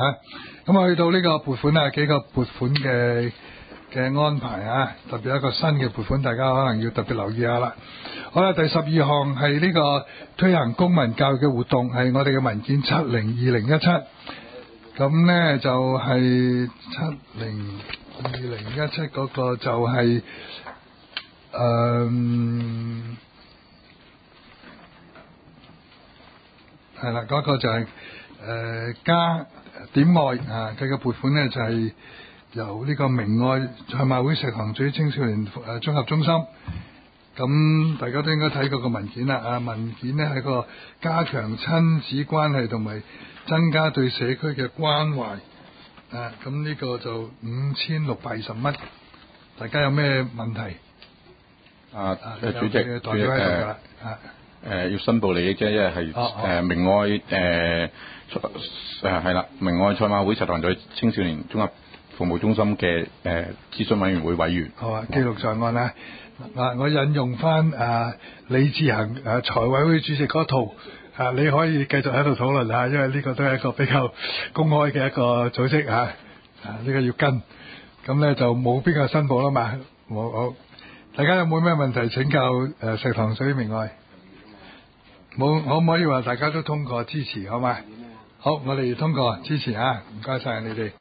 咁去到呢個撥款啊，幾個撥款嘅安排啊，特別一個新嘅撥款，大家可能要特別留意下啦。好啦，第12項係呢個推行公民教育嘅活動，係我哋嘅文件702017。咁呢就係702017嗰個就係係啦，嗰個就係加點愛啊，佢嘅撥款呢就係由呢個明愛賽馬會石塘咀青少年綜合中心。咁大家都應該睇過個文件啦，文件呢係個加強親子關係同埋增加對社區嘅關懷咁呢個就5620蚊，大家有咩問題？ 主席， 代表喺度㗎啦。 要申報利益啫，因為係明愛係啦，明愛賽馬會石塘咀青少年綜合服務中心嘅諮詢委員會委員。 好啊，記錄在案啦。我引用翻李志恒財委會主席嗰套你可以繼續喺度討論下，因為呢個都係一個比較公開嘅一個組織呢個要跟，咁咧就冇邊個申報啦嘛。好，大家有冇咩問題請教石塘咀明愛？冇，可唔可以話大家都通過支持好嘛？好，我哋通過支持唔該晒你哋。